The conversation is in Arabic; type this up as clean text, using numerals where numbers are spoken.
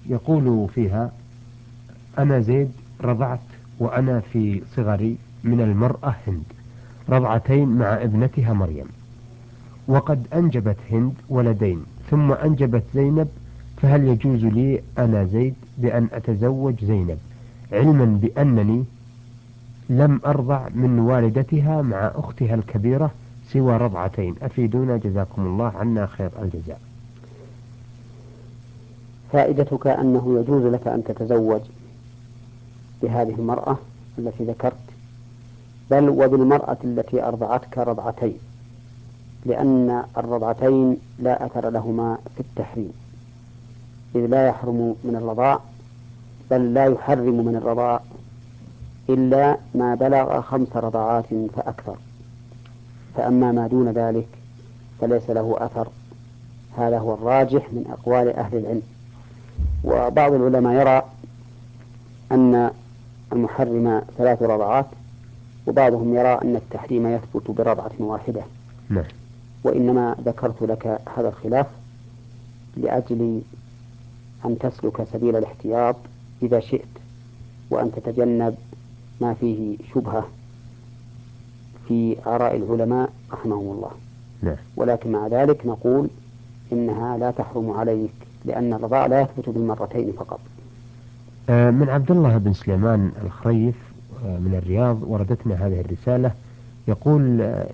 يقول فيها: أنا زيد رضعت وأنا في صغري من المرأة هند رضعتين مع ابنتها مريم، وقد أنجبت هند ولدين ثم أنجبت زينب، فهل يجوز لي أنا زيد بأن أتزوج زينب، علما بأنني لم أرضع من والدتها مع أختها الكبيرة سوى رضعتين؟ أفيدونا جزاكم الله عنا خير الجزاء. فائدتك أنه يجوز لك أن تتزوج بهذه المرأة التي ذكرت، بل وبالمرأة التي أرضعتك رضعتين، لأن الرضعتين لا أثر لهما في التحريم، إذ لا يحرم من الرضاع، بل لا يحرم من الرضاع إلا ما بلغ 5 رضعات فأكثر، فأما ما دون ذلك فليس له أثر. هذا هو الراجح من أقوال أهل العلم. وبعض العلماء يرى أن المحرم 3 رضعات، وبعضهم يرى أن التحريم يثبت برضعة واحدة. نعم. وإنما ذكرت لك هذا الخلاف لأجل أن تسلك سبيل الاحتياط إذا شئت، وأن تتجنب ما فيه شبهة في آراء العلماء رحمهم الله. نعم. ولكن مع ذلك نقول إنها لا تحرم عليك، لأن الرضاع لا يثبت بالمرتين فقط. من عبد الله بن سليمان الخريف من الرياض وردتنا هذه الرسالة، يقول: